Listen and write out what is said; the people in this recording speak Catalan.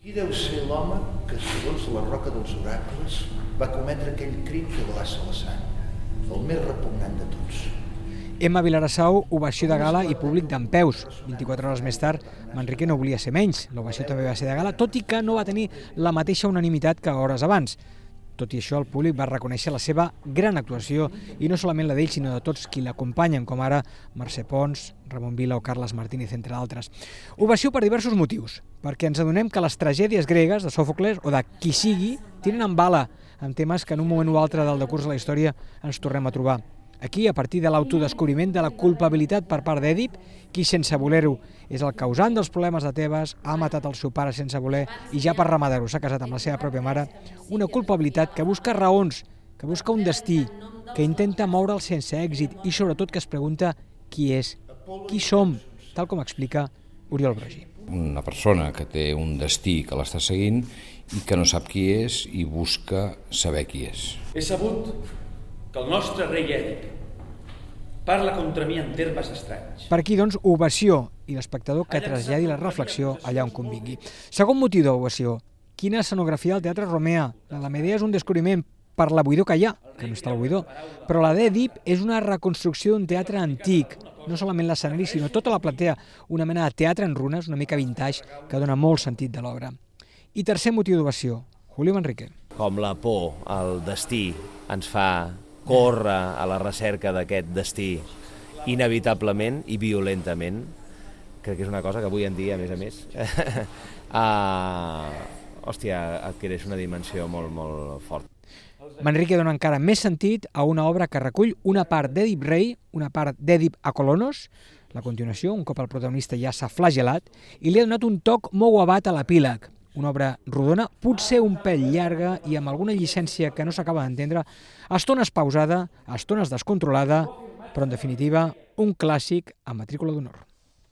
Qui deu ser l'home que, segons la roca dels oracles, va cometre aquell crim que glaça la sang, el més repugnant de tots? Emma Vilarassau, ovació de gala i públic dempeus. 24 hores més tard, Manrique no volia ser menys. L'ovació també va ser de gala, tot i que no va tenir la mateixa unanimitat que hores abans. Tot i això, el públic va reconèixer la seva gran actuació, i no solament la d'ell, sinó de tots qui l'acompanyen, com ara Mercè Pons, Ramon Vila o Carles Martínez, entre d'altres. Ovació per diversos motius, perquè ens adonem que les tragèdies gregues de Sòfocles o de qui sigui tenen en bala amb temes que en un moment o altre del decurs de la història ens tornem a trobar. Aquí, a partir de l'autodescobriment de la culpabilitat per part d'Èdip, qui sense voler-ho és el causant dels problemes de Tebes, ha matat el seu pare sense voler i ja per rematar-ho s'ha casat amb la seva pròpia mare, una culpabilitat que busca raons, que busca un destí, que intenta moure'l sense èxit i sobretot que es pregunta qui és, qui som, tal com explica Oriol Broggi. Una persona que té un destí que l'està seguint i que no sap qui és i busca saber qui és. He sabut que el nostre rei Èdip parla contra mi en termes estranys. Per aquí, doncs, ovació i l'espectador que traslladi la reflexió allà on convingui. Segon motiu d'ovació, quina escenografia al Teatre Romea. La de Medea és un descobriment per la buidor que hi ha, que no està el buidor, però la d'Èdip és una reconstrucció d'un teatre antic, no solament l'escenari, sinó tota la platea, una mena de teatre en runes, una mica vintage, que dona molt sentit de l'obra. I tercer motiu d'ovació, Julio Manrique. Com la por al destí ens fa córrer a la recerca d'aquest destí inevitablement i violentament, crec que és una cosa que avui en dia, a més, adquireix una dimensió molt, molt forta. Manrique dona encara més sentit a una obra que recull una part d'Èdip rei, una part d'Èdip a Colonos, la continuació, un cop el protagonista ja s'ha flagelat, i li ha donat un toc molt guavat a l'epíleg. Una obra rodona, potser un pèl llarga i amb alguna llicència que no s'acaba d'entendre, a estones pausada, a estones descontrolada, però en definitiva un clàssic amb matrícula d'honor.